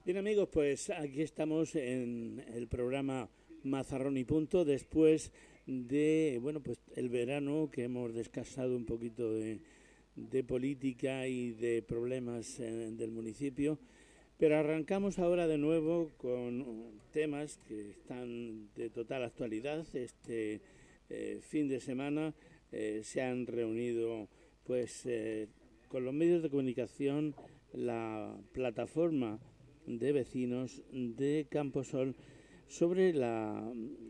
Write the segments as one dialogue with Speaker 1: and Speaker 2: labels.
Speaker 1: Bien amigos, pues aquí estamos en el programa Mazarrón y Punto, después de, bueno, pues el verano que hemos descansado un poquito de política y de problemas del municipio, pero arrancamos ahora de nuevo con temas que están de total actualidad. Este fin de semana se han reunido pues con los medios de comunicación la plataforma de vecinos de Camposol sobre la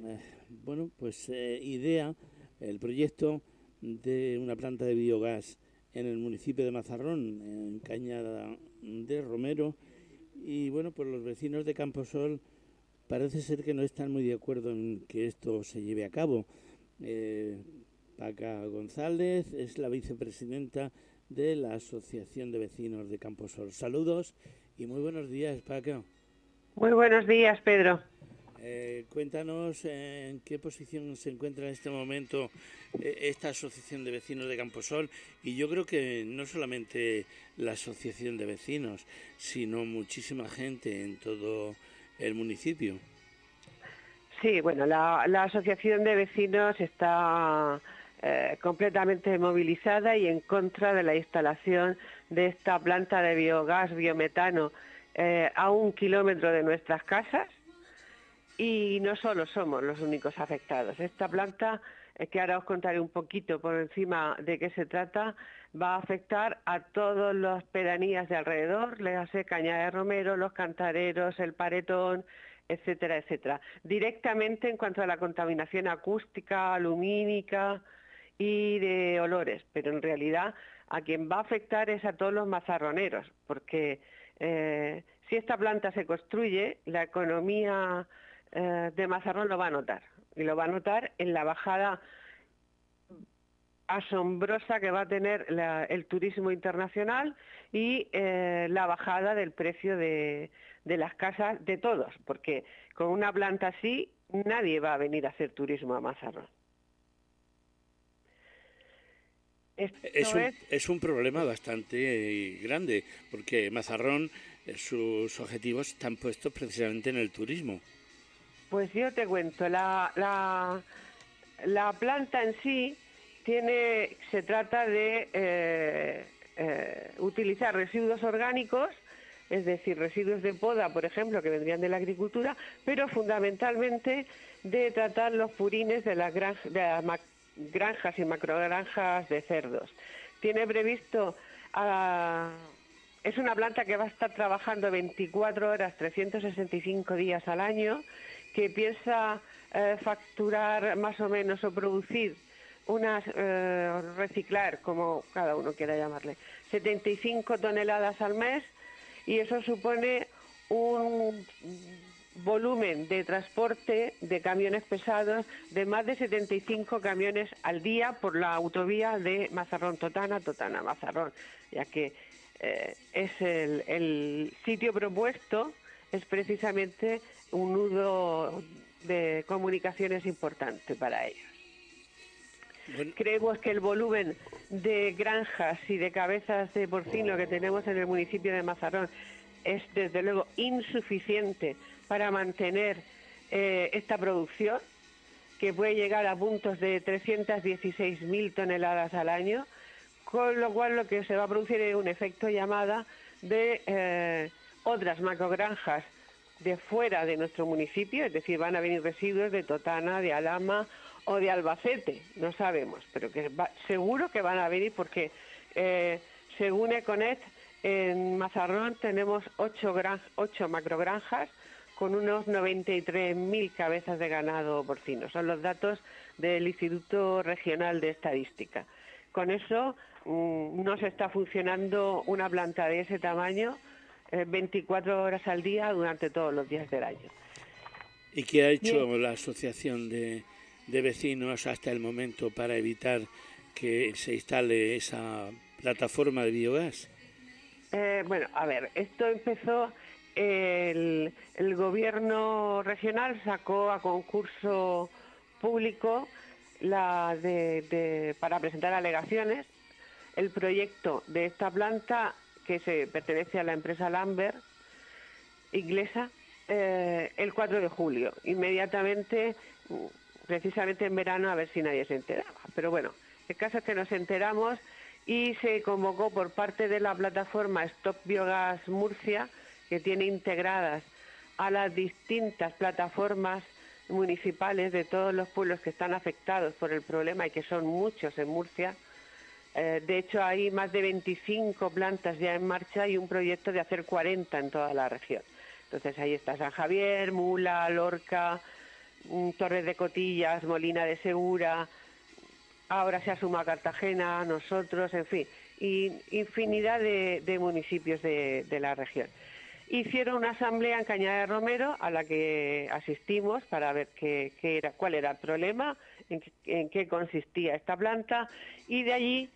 Speaker 1: idea, el proyecto de una planta de biogás en el municipio de Mazarrón, en Cañada de Romero, y bueno, pues los vecinos de Camposol parece ser que no están muy de acuerdo en que esto se lleve a cabo. Eh, Paca González es la vicepresidenta de la Asociación de Vecinos de Camposol. Saludos y muy buenos días, Paca.
Speaker 2: Muy buenos días, Pedro.
Speaker 1: Cuéntanos en qué posición se encuentra en este momento esta Asociación de Vecinos de Camposol, y yo creo que no solamente la Asociación de Vecinos, sino muchísima gente en todo el municipio.
Speaker 2: Sí, bueno, la Asociación de Vecinos está completamente movilizada y en contra de la instalación de esta planta de biogás, biometano, a 1 kilómetro de nuestras casas. Y no solo somos los únicos afectados. Esta planta, que ahora os contaré un poquito por encima de qué se trata, va a afectar a todas las pedanías de alrededor, le hace Cañada de Romero, Los Cantareros, El Paretón, etcétera, etcétera. Directamente en cuanto a la contaminación acústica, lumínica y de olores, pero en realidad a quien va a afectar es a todos los mazarroneros, porque si esta planta se construye, la economía de Mazarrón lo va a notar, y lo va a notar en la bajada asombrosa que va a tener el turismo internacional y la bajada del precio de las casas de todos, porque con una planta así nadie va a venir a hacer turismo a Mazarrón. Esto es.
Speaker 1: Es un problema bastante grande, porque Mazarrón, sus objetivos están puestos precisamente en el turismo.
Speaker 2: Pues yo te cuento, la planta en sí se trata de utilizar residuos orgánicos, es decir, residuos de poda, por ejemplo, que vendrían de la agricultura, pero fundamentalmente de tratar los purines de las granjas y macrogranjas de cerdos. Tiene previsto, es una planta que va a estar trabajando 24 horas, 365 días al año, que piensa facturar más o menos o producir reciclar, como cada uno quiera llamarle, 75 toneladas al mes, y eso supone un volumen de transporte de camiones pesados de más de 75 camiones al día por la autovía de Mazarrón-Totana, Totana-Mazarrón, ya que es el sitio propuesto, es precisamente un nudo de comunicaciones importante para ellos.
Speaker 1: Bueno,
Speaker 2: Creemos que el volumen de granjas y de cabezas de porcino que tenemos en el municipio de Mazarrón es desde luego insuficiente para mantener esta producción, que puede llegar a puntos de 316.000 toneladas al año, con lo cual lo que se va a producir es un efecto llamada de otras macrogranjas de fuera de nuestro municipio, es decir, van a venir residuos de Totana, de Alhama o de Albacete, no sabemos, pero seguro que van a venir porque según Econet, en Mazarrón tenemos 8 macrogranjas con unos 93.000 cabezas de ganado porcino. Son los datos del Instituto Regional de Estadística. Con eso no se está funcionando una planta de ese tamaño 24 horas al día durante todos los días del año.
Speaker 1: ¿y qué ha hecho
Speaker 2: Bien.
Speaker 1: la Asociación de Vecinos hasta el momento para evitar que se instale esa plataforma de biogás?
Speaker 2: Bueno, a ver, esto empezó, el gobierno regional sacó a concurso público para presentar alegaciones el proyecto de esta planta que se pertenece a la empresa Lambert inglesa el 4 de julio, inmediatamente, precisamente en verano, a ver si nadie se enteraba. Pero bueno, el caso es que nos enteramos y se convocó por parte de la plataforma Stop Biogas Murcia, que tiene integradas a las distintas plataformas municipales de todos los pueblos que están afectados por el problema, y que son muchos en Murcia. De hecho, hay más de 25 plantas ya en marcha y un proyecto de hacer 40 en toda la región. Entonces ahí está San Javier, Mula, Lorca, Torres de Cotillas, Molina de Segura, ahora se ha sumado Cartagena, nosotros, en fin, y infinidad de municipios de la región. Hicieron una asamblea en Cañada de Romero a la que asistimos para ver cuál era el problema, en qué consistía esta planta, y de allí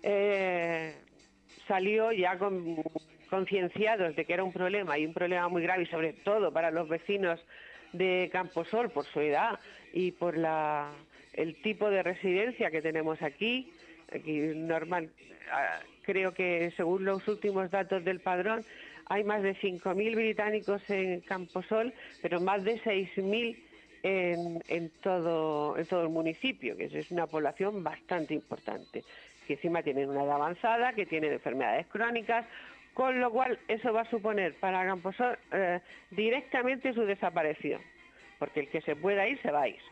Speaker 2: salió ya concienciados de que era un problema, y un problema muy grave, y sobre todo para los vecinos de Camposol, por su edad y por el tipo de residencia que tenemos aquí normal. Creo que según los últimos datos del padrón hay más de 5.000 británicos en Camposol, pero más de 6.000 en todo el municipio, que es una población bastante importante, que encima tienen una edad avanzada, que tienen enfermedades crónicas, con lo cual eso va a suponer para Camposol directamente su desaparición, porque el que se pueda ir, se va a ir.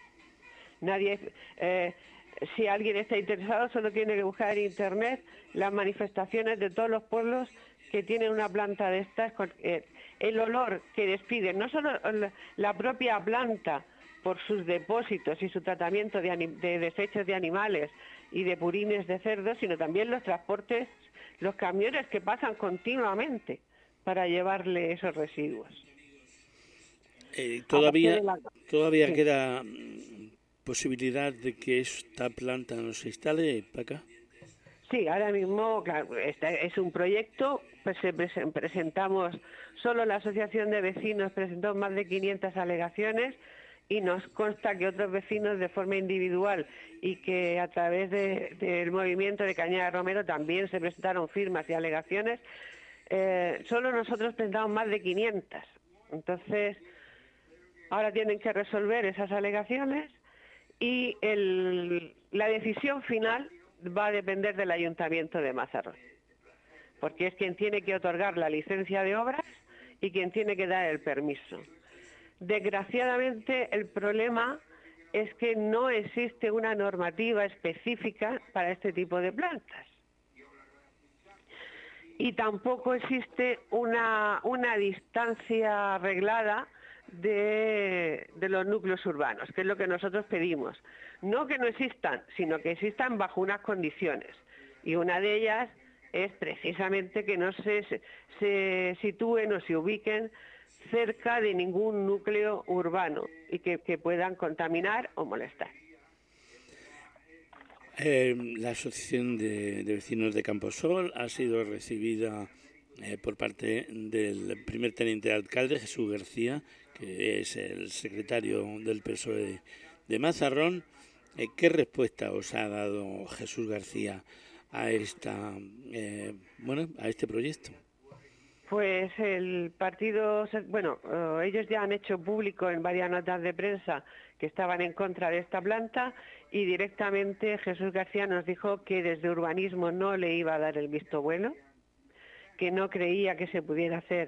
Speaker 2: Si alguien está interesado, solo tiene que buscar en internet las manifestaciones de todos los pueblos que tienen una planta de estas, con el olor que despiden, no solo la propia planta por sus depósitos y su tratamiento de desechos de animales y de purines de cerdo, sino también los transportes, los camiones que pasan continuamente para llevarle esos residuos.
Speaker 1: Todavía
Speaker 2: Sí.
Speaker 1: queda posibilidad de que esta planta no se instale, Paca.
Speaker 2: Sí, ahora mismo, claro, es un proyecto, pues presentamos, solo la Asociación de Vecinos presentó más de 500 alegaciones, y nos consta que otros vecinos de forma individual y que a través del movimiento de Cañada de Romero también se presentaron firmas y alegaciones. Solo nosotros presentamos más de 500. Entonces, ahora tienen que resolver esas alegaciones, y la decisión final va a depender del Ayuntamiento de Mazarrón, porque es quien tiene que otorgar la licencia de obras y quien tiene que dar el permiso. Desgraciadamente, el problema es que no existe una normativa específica para este tipo de plantas, y tampoco existe una distancia arreglada de los núcleos urbanos, que es lo que nosotros pedimos. No que no existan, sino que existan bajo unas condiciones, y una de ellas es precisamente que no se sitúen o se ubiquen cerca de ningún núcleo urbano y que puedan contaminar o molestar.
Speaker 1: La Asociación de Vecinos de Camposol ha sido recibida por parte del primer teniente de alcalde, Jesús García, que es el secretario del PSOE de Mazarrón. ¿Qué respuesta os ha dado Jesús García a este proyecto?
Speaker 2: Pues el partido, ellos ya han hecho público en varias notas de prensa que estaban en contra de esta planta, y directamente Jesús García nos dijo que desde urbanismo no le iba a dar el visto bueno, que no creía que se pudiera hacer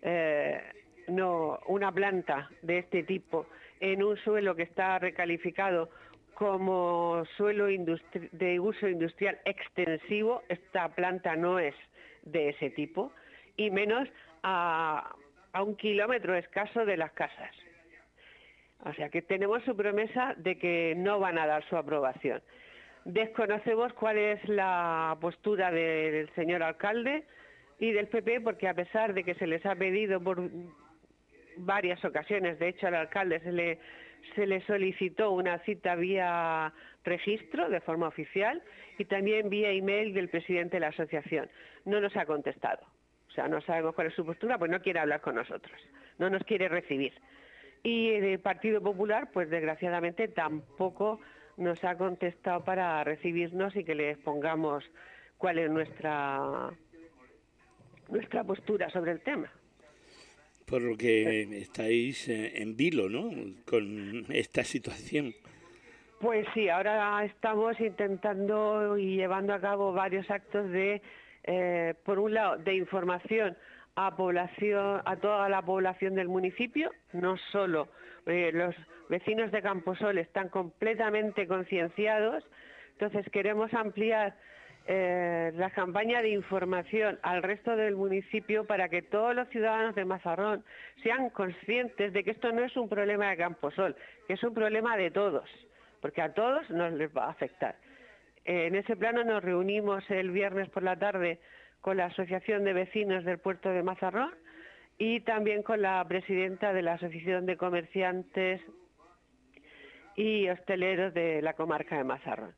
Speaker 2: una planta de este tipo en un suelo que está recalificado como suelo de uso industrial extensivo. Esta planta no es de ese tipo, y menos a 1 kilómetro escaso de las casas. O sea que tenemos su promesa de que no van a dar su aprobación. Desconocemos cuál es la postura del señor alcalde y del PP, porque a pesar de que se les ha pedido por varias ocasiones, de hecho al alcalde se le solicitó una cita vía registro de forma oficial y también vía email del presidente de la asociación, no nos ha contestado. O sea, no sabemos cuál es su postura, pues no quiere hablar con nosotros, no nos quiere recibir. Y el Partido Popular, pues desgraciadamente tampoco nos ha contestado para recibirnos y que le expongamos cuál es nuestra postura sobre el tema.
Speaker 1: por lo que estáis en vilo, ¿no?, con esta situación.
Speaker 2: Pues sí, ahora estamos intentando y llevando a cabo varios actos de, por un lado, de información a toda la población del municipio, no solo los vecinos de Camposol están completamente concienciados, entonces queremos ampliar la campaña de información al resto del municipio para que todos los ciudadanos de Mazarrón sean conscientes de que esto no es un problema de Camposol, que es un problema de todos, porque a todos nos les va a afectar. En ese plano nos reunimos el viernes por la tarde con la Asociación de Vecinos del Puerto de Mazarrón y también con la presidenta de la Asociación de Comerciantes y Hosteleros de la comarca de Mazarrón.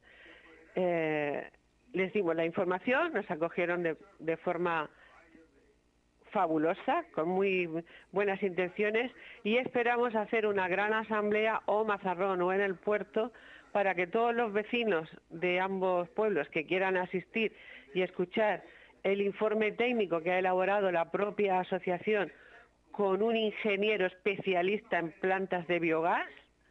Speaker 2: Les dimos la información, nos acogieron de forma fabulosa, con muy buenas intenciones, y esperamos hacer una gran asamblea o Mazarrón o en el puerto para que todos los vecinos de ambos pueblos que quieran asistir y escuchar el informe técnico que ha elaborado la propia asociación con un ingeniero especialista en plantas de biogás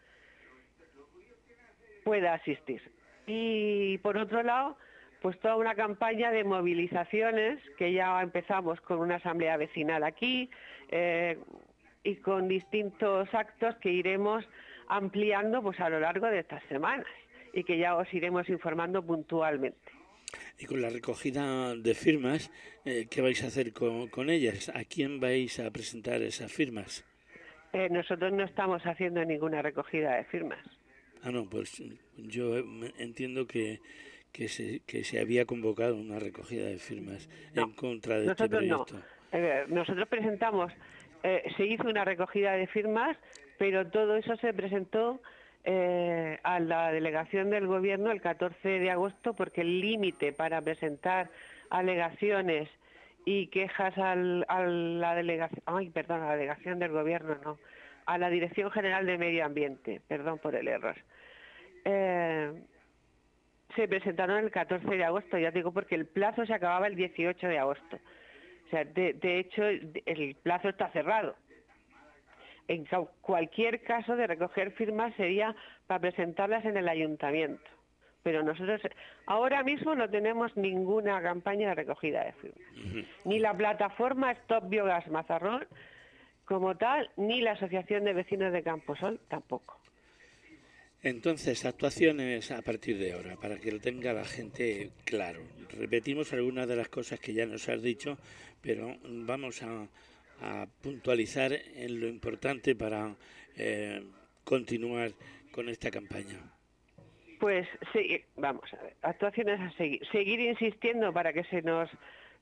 Speaker 2: pueda asistir. Y por otro lado, pues toda una campaña de movilizaciones que ya empezamos con una asamblea vecinal aquí y con distintos actos que iremos ampliando pues a lo largo de estas semanas y que ya os iremos informando puntualmente.
Speaker 1: Y con la recogida de firmas, ¿qué vais a hacer con ellas? ¿A quién vais a presentar esas firmas?
Speaker 2: Nosotros no estamos haciendo ninguna recogida de firmas.
Speaker 1: Ah, no, pues yo entiendo que se había convocado una recogida de firmas en contra de este proyecto.
Speaker 2: No. Nosotros presentamos, se hizo una recogida de firmas, pero todo eso se presentó a la delegación del Gobierno el 14 de agosto porque el límite para presentar alegaciones y quejas a la delegación del Gobierno, no, a la Dirección General de Medio Ambiente, perdón por el error. Se presentaron el 14 de agosto, ya digo, porque el plazo se acababa el 18 de agosto. O sea, de hecho, el plazo está cerrado. En cualquier caso de recoger firmas sería para presentarlas en el ayuntamiento. Pero nosotros ahora mismo no tenemos ninguna campaña de recogida de firmas. Ni la plataforma Stop Biogas Mazarrón como tal, ni la Asociación de Vecinos de Camposol tampoco.
Speaker 1: Entonces, actuaciones a partir de ahora, para que lo tenga la gente claro. Repetimos algunas de las cosas que ya nos has dicho, pero vamos a puntualizar en lo importante para continuar con esta campaña.
Speaker 2: Pues sí, vamos a ver, actuaciones a seguir. Seguir insistiendo para que se nos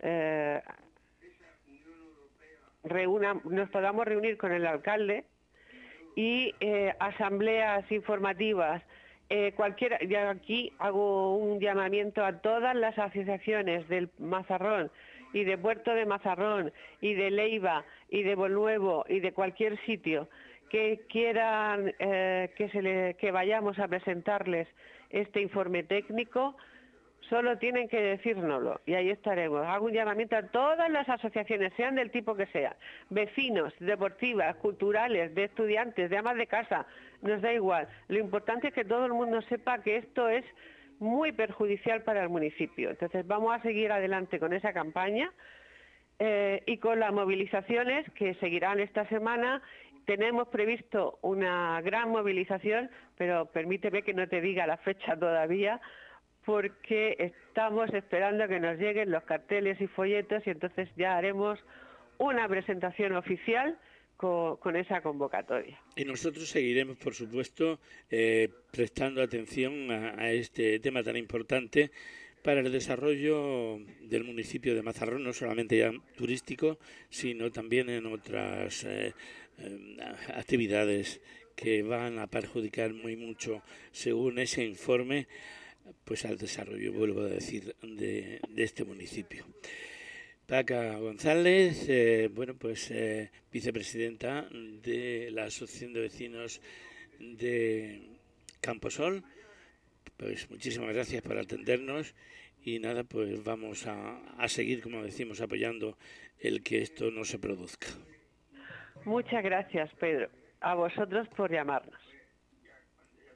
Speaker 2: podamos reunir con el alcalde y asambleas informativas. Ya aquí hago un llamamiento a todas las asociaciones del Mazarrón y de Puerto de Mazarrón y de Leiva y de Bolnuevo y de cualquier sitio que quieran que vayamos a presentarles este informe técnico. Solo tienen que decírnoslo y ahí estaremos. Hago un llamamiento a todas las asociaciones, sean del tipo que sean, vecinos, deportivas, culturales, de estudiantes, de amas de casa, nos da igual. Lo importante es que todo el mundo sepa que esto es muy perjudicial para el municipio. Entonces vamos a seguir adelante con esa campaña y con las movilizaciones que seguirán esta semana. Tenemos previsto una gran movilización, pero permíteme que no te diga la fecha todavía, porque estamos esperando a que nos lleguen los carteles y folletos y entonces ya haremos una presentación oficial con esa convocatoria.
Speaker 1: Y nosotros seguiremos, por supuesto, prestando atención a este tema tan importante para el desarrollo del municipio de Mazarrón, no solamente ya turístico, sino también en otras actividades que van a perjudicar muy mucho, según ese informe, pues al desarrollo, vuelvo a decir, de este municipio. Paca González, vicepresidenta de la Asociación de Vecinos de Camposol, pues muchísimas gracias por atendernos y nada, pues vamos a seguir, como decimos, apoyando el que esto no se produzca.
Speaker 2: Muchas gracias, Pedro. A vosotros por llamarnos.